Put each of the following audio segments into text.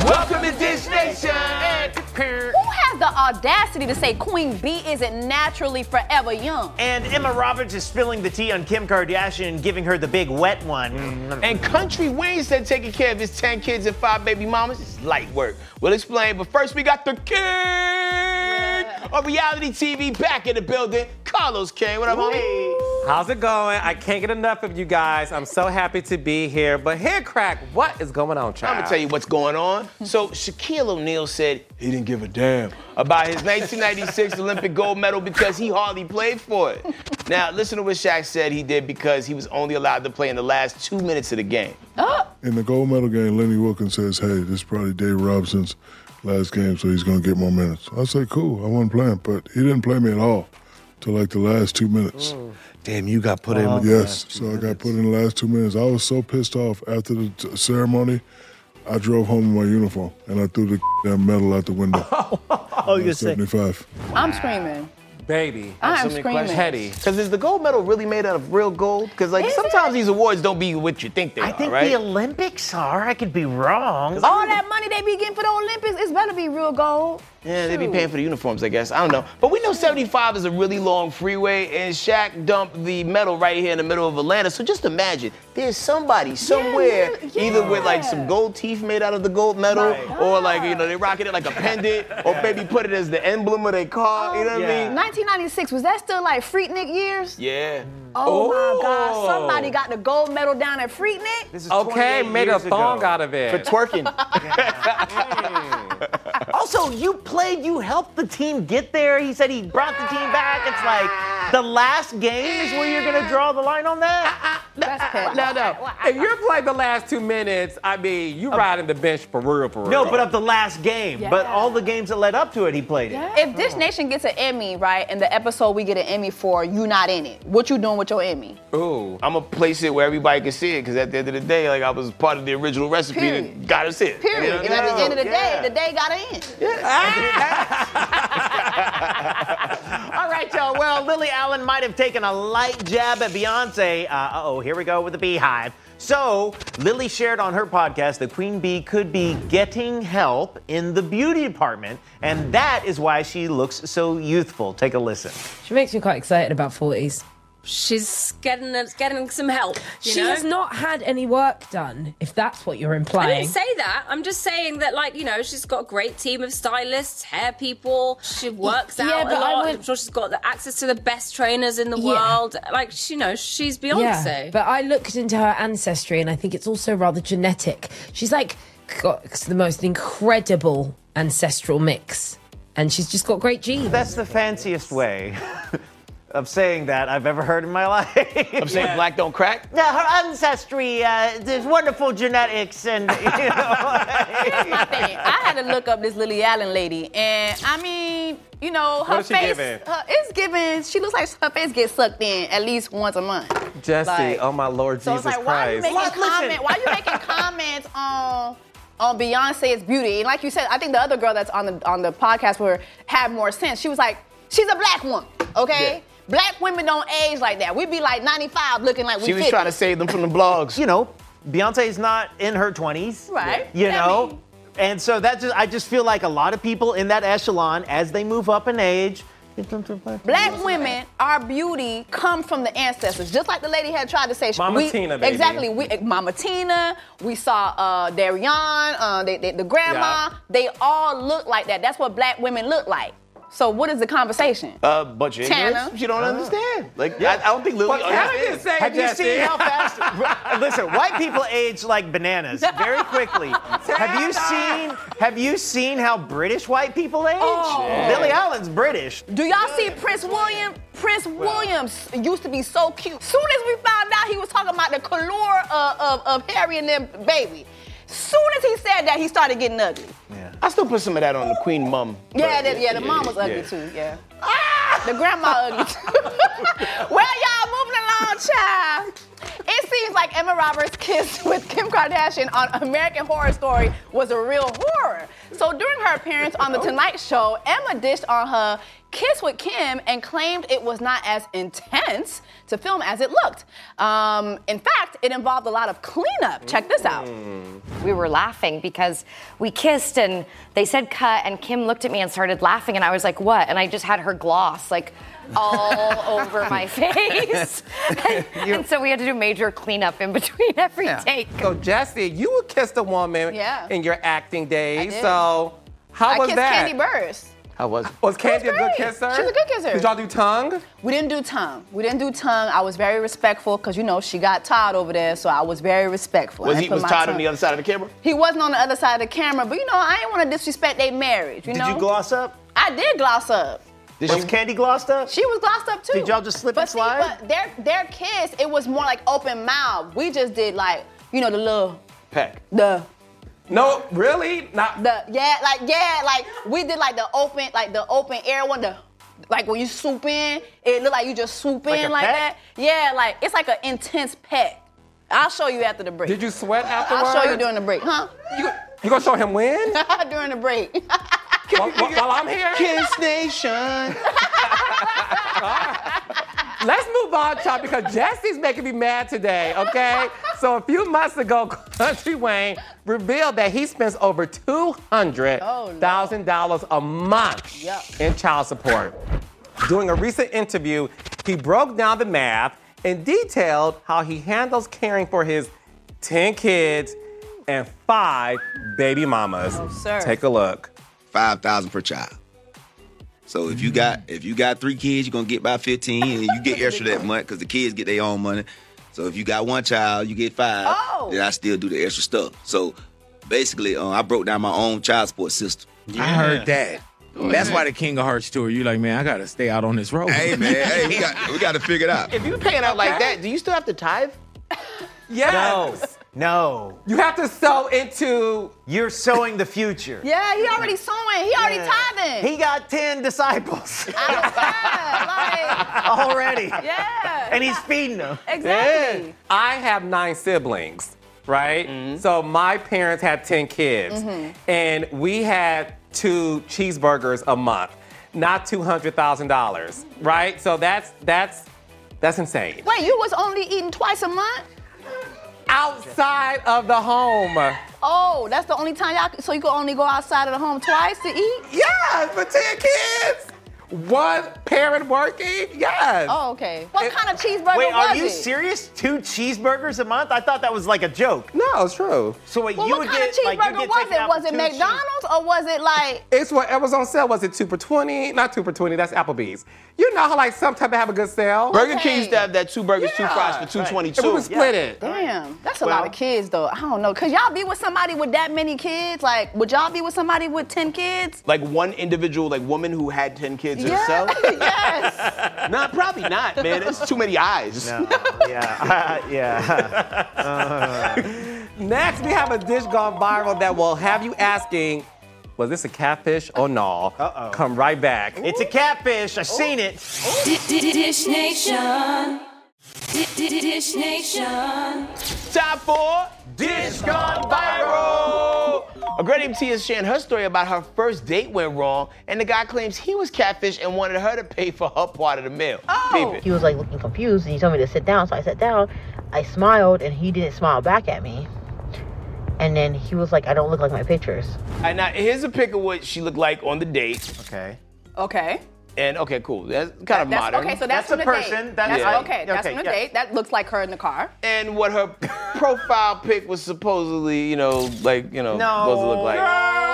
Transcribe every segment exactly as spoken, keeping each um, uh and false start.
Welcome to Dish Nation. Who has the audacity to say Queen B isn't naturally forever young? And Emma Roberts is spilling the tea on Kim Kardashian and giving her the big wet one. Mm. And Country Wayne said taking care of his ten kids and five baby mamas is light work. We'll explain, but first we got the king yeah. of reality T V back in the building, Carlos King. What up, homie? How's it going? I can't get enough of you guys. I'm so happy to be here. But here, Crack, what is going on, child? I'm gonna tell you what's going on. So Shaquille O'Neal said he didn't give a damn about his nineteen ninety-six Olympic gold medal because he hardly played for it. Now, listen to what Shaq said he did because he was only allowed to play in the last two minutes of the game. Oh. In the gold medal game, Lenny Wilkins says, hey, this is probably Dave Robinson's last game, so he's gonna get more minutes. I say, cool, I wasn't playing, but he didn't play me at all till like the last two minutes. Mm. Damn, you got put oh, in. Yes, so I got put in the last two minutes. I was so pissed off after the t- ceremony. I drove home in my uniform and I threw the damn medal out the window. Oh, you're seventy-five. I'm screaming. Baby. I'm so screaming. Petty. Because is the gold medal really made out of real gold? Because like Is sometimes it? these awards don't be what you think they I are, think right? the Olympics are. I could be wrong. All that money they be getting for the Olympics, it's better be real gold. Yeah, they be Shoot. paying for the uniforms, I guess. I don't know. But we know seventy-five is a really long freeway, and Shaq dumped the medal right here in the middle of Atlanta. So just imagine, there's somebody somewhere, yeah, yeah. either with like some gold teeth made out of the gold medal, Right. or like, you know, they rocking it like a pendant, or maybe put it as the emblem of their car, you know what Yeah. I mean? nineteen ninety-six, was that still like Freaknik years? Yeah. Oh, Oh. my God, somebody got the gold medal down at Freaknik? This is Okay, twenty-eight made a years thong ago. out of For it. twerking. Also, you played, you helped the team get there. He said he brought the team back. It's like the last game is where you're going to draw the line on that? That's petty. No, no. If you're playing the last two minutes, I mean, you riding the bench for real, for real. No, but of the last game. Yeah. But all the games that led up to it, he played it. If Dish Nation gets an Emmy, right, and the episode we get an Emmy for, you not in it, what you doing with your Emmy? Ooh. I'm gonna place it where everybody can see it, because at the end of the day, like I was part of the original recipe Period. that got us here. Period. You know what And I at mean? the end of the Yeah. day, the day gotta end. All right, y'all. Well, Lily Allen might have taken a light jab at Beyonce. Uh, uh-oh, here we go with the Beehive. So, Lily shared on her podcast that Queen Bee could be getting help in the beauty department, and that is why she looks so youthful. Take a listen. She makes me quite excited about forties. She's getting getting some help. You She know? has not had any work done, if that's what you're I implying. didn't say that. I'm just saying that, like, you know, she's got a great team of stylists, hair people. She works Yeah, out a but I lot. would- I'm sure she's got the access to the best trainers in the Yeah. world. Like, she, you know, she's Beyonce. Yeah, but I looked into her ancestry and I think it's also rather genetic. She's like got the most incredible ancestral mix, and she's just got great genes. That's the fanciest way of saying that I've ever heard in my life. I'm saying black don't crack. Yeah, her ancestry, uh, there's wonderful genetics and, you know. Here's my thing. I had to look up this Lily Allen lady, and I mean, you know, her What is she face, giving? her, it's giving, she looks like her face gets sucked in at least once a month. Jesse, Like, oh my Lord So Jesus it's like, why are you Christ. making What? Listen. comment? Why are you making comments on on Beyonce's beauty? And like you said, I think the other girl that's on the on the podcast with her had more sense. She was like, she's a black woman, okay? Yeah. Black women don't age like that. We be like ninety-five looking like we She was fifty. trying to save them from the blogs. You know, Beyonce's not in her twenties. Right. You That know? mean- And so that just, I just feel like a lot of people in that echelon, as they move up in age, Black women, our beauty come from the ancestors. Just like the lady had tried to say. Mama we, Tina, baby. Exactly. We, Mama Tina. We saw uh, Darian, uh, they, they, the grandma. Yeah. They all look like that. That's what black women look like. So what is the conversation? Uh, but you Tana. She don't understand. Like, I, I don't think Lily But can I understands. just say, have you Jesse? seen how fast? Listen, white people age like bananas very quickly. Have you seen? Have you seen how British white people age? Oh. Lily Allen's British. Do y'all see Prince William? Prince Williams used to be so cute. Soon as we found out he was talking about the allure of, of, of Harry and them baby, soon as he said that, he started getting ugly. I still put some of that on the queen mum. Yeah, But- the, yeah, the mom was ugly yeah. too. Yeah. The grandma ugly too. Well, y'all moving along, child. It seems like Emma Roberts' kiss with Kim Kardashian on American Horror Story was a real horror. So during her appearance on The Tonight Show, Emma dished on her kissed with Kim and claimed it was not as intense to film as it looked. Um, in fact, it involved a lot of cleanup. Check this out. We were laughing because we kissed and they said cut and Kim looked at me and started laughing and I was like, what? And I just had her gloss like all over my face. and, and so we had to do major cleanup in between every Yeah. take. So Jesse, you kissed a woman Yeah. in your acting days. did. So how I was kissed that? Candy Burris. How was it? Was Candy a good great. kisser? She was a good kisser. Did y'all do tongue? We didn't do tongue. We didn't do tongue. I was very respectful because, you know, she got Todd over there, so I was very respectful. Was I he didn't put was my Todd on tongue- the other side of the camera? He wasn't on the other side of the camera, but, you know, I didn't want to disrespect their marriage, you Did know? you gloss up? I did gloss up. Did Was she? Candy glossed up? She was glossed up, too. Did y'all just slip but and slide? See, but their, their kiss, it was more like open mouth. We just did, like, you know, the little, Peck. the... No, really? Not. The yeah, like yeah, like we did like the open, like the open air one, the like when you swoop in, it look like you just swoop Like in a like peck? that. Yeah, like it's like an intense peck. I'll show you after the break. Did you sweat afterwards? I'll show you during the break, huh? You, you gonna show him when? during the break. while, while- while I'm here? Kiss Nation. Let's move on, Chop, because Jesse's making me mad today, okay? So a few months ago, Country Wayne revealed that he spends over two hundred thousand dollars a month Yep. in child support. During a recent interview, he broke down the math and detailed how he handles caring for his ten kids and five baby mamas. Oh, sir. Take a look. five thousand per child. So if you got if you got three kids, you're gonna get about fifteen, and you get extra that month because the kids get their own money. So if you got one child, you get five. Oh. Then I still do the extra stuff. So basically, uh, I broke down my own child support system. I heard that. That's why the King of Hearts tour. You like, man, I gotta stay out on this road. Hey man, hey, we got we got to figure it out. If you paying out like that, do you still have to tithe? Yes. No. You have to sow into. You're sowing the future. yeah, he already sowing. He already Yeah. tithing. He got ten disciples yeah, already. like, yeah. And he's feeding them. exactly. I have nine siblings, right? So my parents had ten kids, and we had two cheeseburgers a month, not two hundred thousand dollars, right? So that's that's that's insane. Wait, you was only eating twice a month? Outside of the home. Oh, that's the only time y'all. So you could only go outside of the home twice to eat? Yes, for ten kids. One parent working, yes. Oh, okay. What It- kind of cheeseburger Wait, was are you it? serious? Two cheeseburgers a month? I thought that was like a joke. No, it's true. So wait, Well, you what would kind get of cheeseburger like you get was taken it? out Was for it two McDonald's or was it like? It's whatever was on sale. Was it two for twenty? Not two for twenty, that's Applebee's. You know how like sometimes they have a good sale? Burger Okay. King used to have that two burgers, two Yeah. fries for two And twenty-two. we would split it. Damn, that's a Well- lot of kids though. I don't know. Cause y'all be with somebody with that many kids? Like, would y'all be with somebody with ten kids? Like one individual, like woman who had ten kids Yeah. herself? yes. Nah, probably not, man. It's too many eyes. No, yeah, yeah. Next, we have a dish gone viral that will have you asking, was this a catfish or no? Uh-oh. Come right back. It's a catfish. I've seen it. Dish Nation. Dish Nation. Time for Dish Gone Viral. A great M T is sharing her story about her first date went wrong, and the guy claims he was catfish and wanted her to pay for her part of the meal. Oh. Peep it. He was like looking confused and he told me to sit down. So I sat down. I smiled and he didn't smile back at me. And then he was like, I don't look like my pictures. And now here's a pic of what she looked like on the date. Okay. Okay. And okay, cool. That's kind of That's, modern. okay, so that's, That's a from the person. date. That's- That's, yeah. okay. That's Okay, from the yeah. date. That looks like her in the car. And what her profile pic was supposedly, you know, like, you know, No. supposed to look like.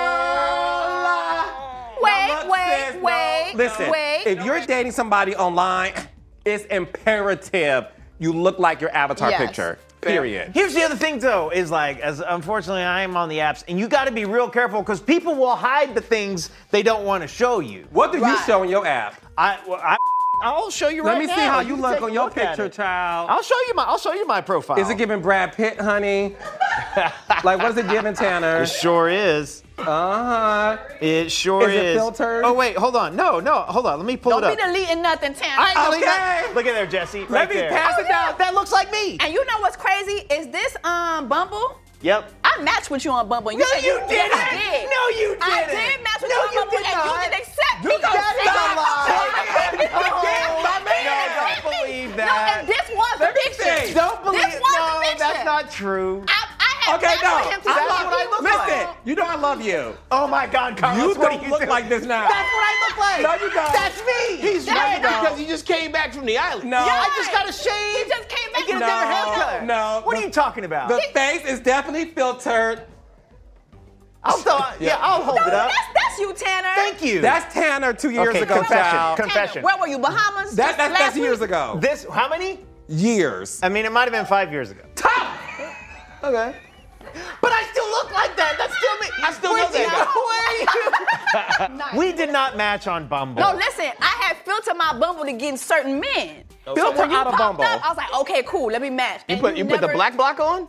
Wait, Now, look, wait, sis, no. wait, Listen, wait. if you're dating somebody online, it's imperative you look like your avatar Yes. picture. Period. Here's the other thing, though, is like, as unfortunately I am on the apps, and you got to be real careful because people will hide the things they don't want to show you. What do you Right. show in your app? I, well, I, I'll show you Let right me now. see how You you can look take a on your look at picture, it. child. I'll show you my. I'll show you my profile. Is it giving Brad Pitt, honey? Like, what is it giving, Tanner? It sure is. Uh-huh. It sure Is is. it filtered? Oh wait, hold on. No, no, hold on. Let me pull Don't it be up. deleting nothing, Tam. I ain't deleting Okay. that. Look at there, Jesse. Let right me there. pass Oh, it yeah. down. That looks like me. And you know what's crazy? Is this um Bumble? Yep. I matched with you on Bumble. And No, said you did. didn't. I did. No, you I didn't. did match with No, you on you Bumble, did and not. you didn't accept You That is a lie. My man. No, don't believe No, that. and this was the Let me picture. see. Don't believe This was No, the picture. that's not true. I, I had Okay, plans no. for him to I see love what I look Listen, like. you know I love you. Oh my God, Carlos, You what don't are you look doing? like this now. That's what I look like. No, you don't. That's me. He's That's red not- because he just came back from the island. No. Yeah, I just got a shave. He just came back and get a No, different haircut. no. What The- are you talking about? The face is definitely filtered. I'll throw, yeah, I'll hold No, it up. that's, that's you, Tanner. Thank you. That's Tanner two years Okay, ago, confession. child. Tanner, confession. where were you, Bahamas? That, Just that's, last that's week? years ago. This, how many? Years. I mean, it might have been five years ago. Okay. But I still look like that. That's still me. I still Where's know that you? Where are you? We did not match on Bumble. No, listen, I had filtered my Bumble to get certain men. Filter when you out of popped Bumble. up, I was like, okay, cool, let me match. You And put you put the never- black block on?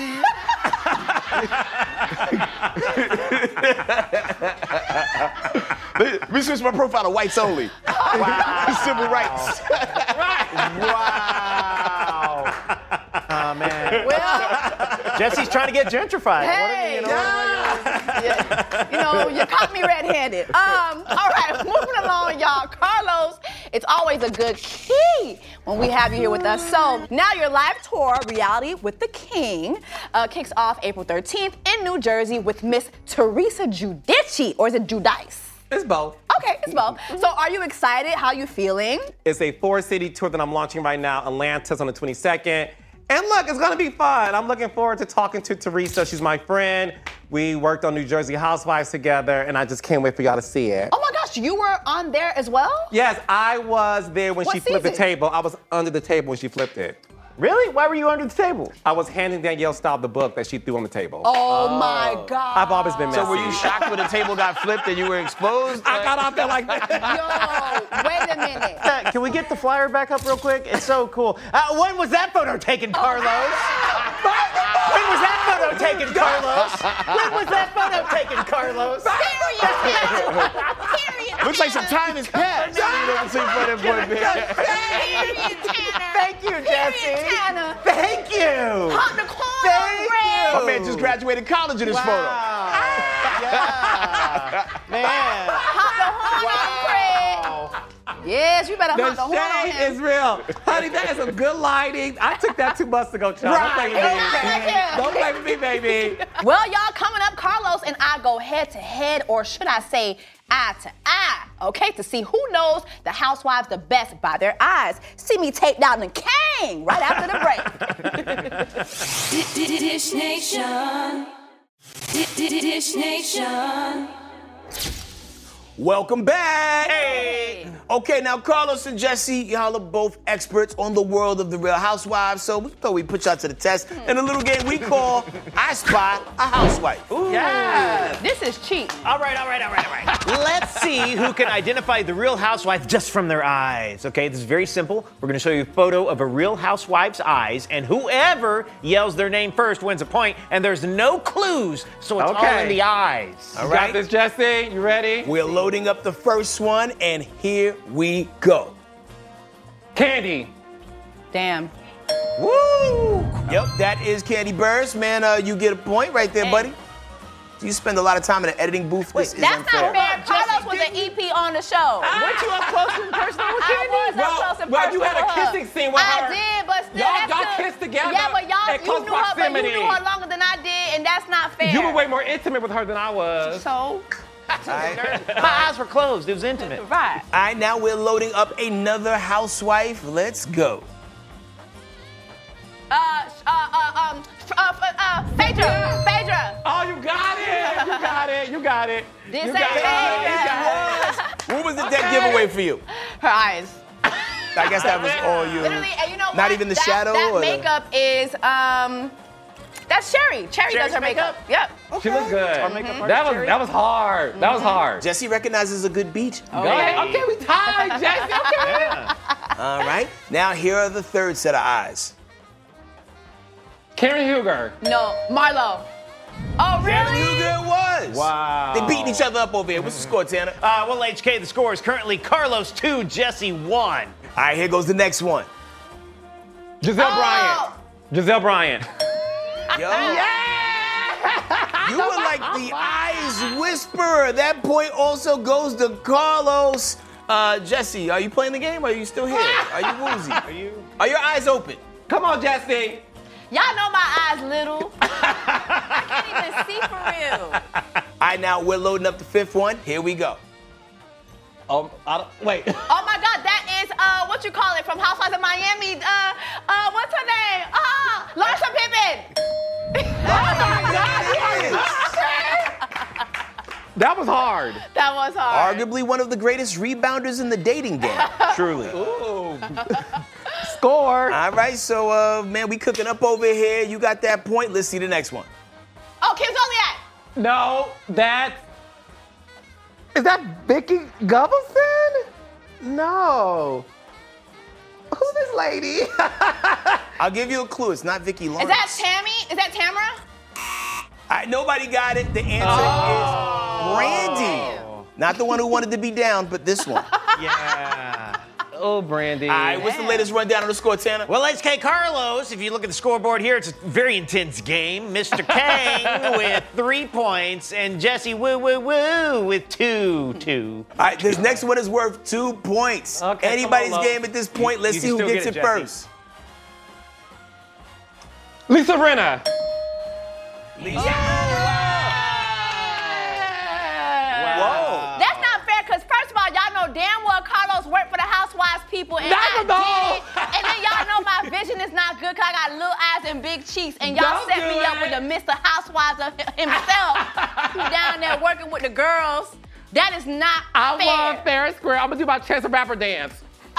Let me switch my profile to whites only. Civil rights. Wow. Oh, man. Well, Jesse's trying to get gentrified. hey, What are we, you know, yeah, you know, you caught me red-handed. Um, all right, moving along, y'all. Carlos, it's always a good key when we have you here with us. So now your live tour, Reality with the King, uh, kicks off April thirteenth in New Jersey with Miss Teresa Giudice, or is it Giudice? It's both. Okay, it's both. So are you excited? How you feeling? It's a four-city tour that I'm launching right now. Atlanta's on the twenty-second. And look, it's gonna be fun. I'm looking forward to talking to Teresa. She's my friend. We worked on New Jersey Housewives together, and I just can't wait for y'all to see it. Oh my gosh, you were on there as well? Yes, I was there when What she flipped the season? table. I was under the table when she flipped it. Really? Why were you under the table? I was handing Danielle Staub the book that she threw on the table. Oh, my God. I've always been messy. So were you shocked when the table got flipped and you were exposed? I got out there like that. Yo, wait a minute. Uh, Can we get the flyer back up real quick? It's so cool. Uh, when was that photo taken, Carlos? When was that photo taken, Carlos? When was that photo taken, Carlos? Period, Tanner. Period, Looks like some Tanner. time has passed. You know, between point and point, man. Period, Tanner. Thank you, Jesse. Period, Tanner. Thank you. Hot the corner, Thank Fred. My man just graduated college in this photo. Yeah. Man. Hot the horn, Fred. Yes, you better hot the The horn on shade him. is real. Honey, that is some good lighting. I took that two months ago, child. Don't play with me. Yeah. Don't play with me, baby. Well, y'all, coming up, Carlos and I go head to head, or should I say eye to eye, okay, to see who knows the housewives the best by their eyes. See me take down the king right after the break. Dish Nation. Dish Nation. Welcome back. Hey. Okay, now Carlos and Jesse, y'all are both experts on the world of the Real Housewives, so we thought we'd put y'all to the test in a little game we call I Spy a Housewife. Ooh. Yeah. This is cheap. All right, all right, all right, all right. Let's see who can identify the Real Housewife just from their eyes. Okay, this is very simple. We're going to show you a photo of a Real Housewife's eyes, and whoever yells their name first wins a point, and there's no clues, so it's all Okay. in the eyes. All You right. got this, Jesse? You ready? We're loading up the first one, and here we go. Candy. Damn. Woo! Yep, that is Candy Burrs. Man, uh, you get a point right there, Hey. buddy. You spend a lot of time in an editing booth. This is That's unfair. not fair. Carlos was an E P on the show. Weren't you up close and personal with I Candy? was Well, up close and well, you personal had a with her. kissing scene with I her. did, but still, Y'all- that's y'all the- kissed together Yeah, but y'all, at you close knew her, but you proximity. knew her longer than I did, and that's not fair. You were way more intimate with her than I was. So, My eyes were closed. It was intimate. right. All right, now we're loading up another housewife. Let's go. Uh, uh, uh, um, f- uh, f- uh, Phaedra, Phaedra. Oh, you got it. You got it. You got it. This you ain't got it. Phaedra. What was the dead giveaway for you? Her eyes. I guess that was all you. Literally, and you know what? Not even the that, shadow That or the- makeup is, um, that's Sherry. Cherry does her makeup. Yep. She looked good. Our makeup artist, That was Jerry? that was hard. That was hard. Jesse recognizes a good beat. Go ahead. Okay, we tied, Jesse. Okay. All right. Now here are the third set of eyes. Karen Huger. No, Marlo. Oh, Karen really? Huger it was. Wow. They beating each other up over here. What's the score, Tanner? Uh, well, H K, the score is currently Carlos two, Jesse one. All right, here goes the next one. Giselle Oh. Bryant. Giselle Bryant. Yo. You were like the eyes whisperer. That point also goes to Carlos. Uh, Jesse, are you playing the game or are you still here? Are you woozy? Are you? Are your eyes open? Come on, Jesse. Y'all know my eyes little. I can't even see for real. All right, now we're loading up the fifth one. Here we go. Um, I don't, wait. Oh my God, that is uh, what you call it from Housewives of Miami. Uh, uh, what's her name? Uh, Larsa Pippen. That was hard. That was hard. Arguably one of the greatest rebounders in the dating game. Truly. Ooh. Score. All right, so uh, man, we cooking up over here. You got that point. Let's see the next one. Oh, Kim Zolciak. No, that's. Is that Vicky Gunvalson? No. Who's this lady? I'll give you a clue. It's not Vicky Lawrence. Is that Tammy? Is that Tamara? All right, nobody got it. The answer Oh. is Brandy. Not the one who wanted to be down, but this one. Yeah. Oh, Brandy. All right, what's the latest rundown on the score, Tanner? Well, H K Carlos, if you look at the scoreboard here, it's a very intense game. Mister Kang with three points and Jesse Woo Woo Woo with two, two. All right, this next one is worth two points. Okay, Anybody's come on, Lo. game at this point. Let's You see can who still gets get it, it, Jesse. first. Lisa Rinna. Whoa. That's not fair, because first of all, y'all know damn well Carlos worked for the Housewives people, and Not I at all. did. And then y'all know my vision is not good, because I got little eyes and big cheeks, and y'all Don't set do me up it. with the Mister Housewives of himself. He down there working with the girls. That is not I fair. love fair and square. I'm gonna do my Chance the Rapper dance.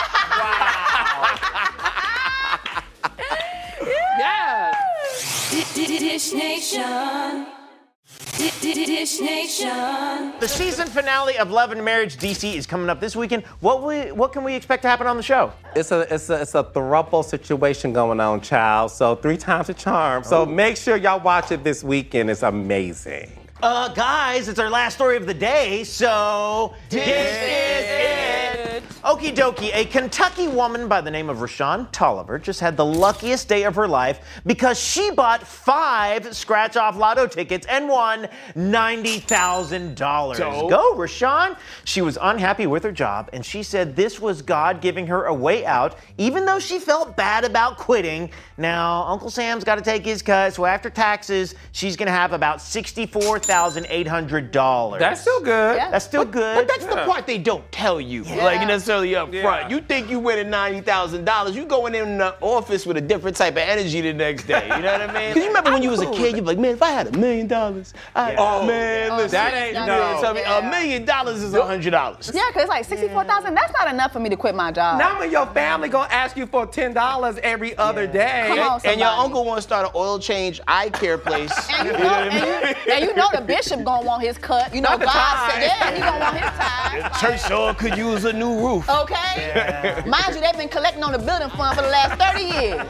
Yes. Dish Nation. Dish Nation. The season finale of Love and Marriage D C is coming up this weekend. What we, what can we expect to happen on the show? It's a it's a it's a throuple situation going on, child. So three times the charm. So make sure y'all watch it this weekend. It's amazing. Uh, guys, it's our last story of the day, so this is it. Okie dokie, a Kentucky woman by the name of Rashawn Tolliver just had the luckiest day of her life because she bought five scratch-off lotto tickets and won ninety thousand dollars. Dope. Go, Rashawn. She was unhappy with her job, and she said this was God giving her a way out, even though she felt bad about quitting. Now, Uncle Sam's got to take his cut, so after taxes, she's going to have about sixty-four thousand eight hundred dollars. That's still good. Yeah. That's still good. But that's the part they don't tell you, like necessarily up Yeah. front. You think you winning ninety thousand dollars, you going in the office with a different type of energy the next day. You know what I mean? Because you remember when you was a kid, you'd be like, man, if I had a million dollars, I Yeah. oh man, yeah. listen, That ain't- you no. didn't tell me Yeah. a million dollars is a hundred dollars. Yeah, because it's like sixty-four thousand. That's not enough for me to quit my job. Now when your family gonna ask you for ten dollars every other day. Come on, And your somebody. uncle wants to start an oil change eye care place. And you, know, and, you, and you know the bishop gonna want his cut. You know Not the God tithe. said, yeah, he gonna want his time. Church sure could use a new roof. Okay? Mind you, they've been collecting on the building fund for the last thirty years.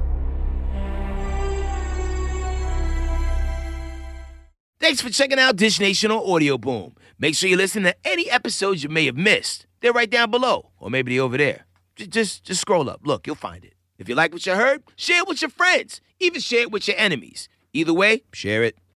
Thanks for checking out Dish Nation on Audio Boom. Make sure you listen to any episodes you may have missed. They're right down below, or maybe they're over there. Just, just, just scroll up. Look, you'll find it. If you like what you heard, share it with your friends. Even share it with your enemies. Either way, share it.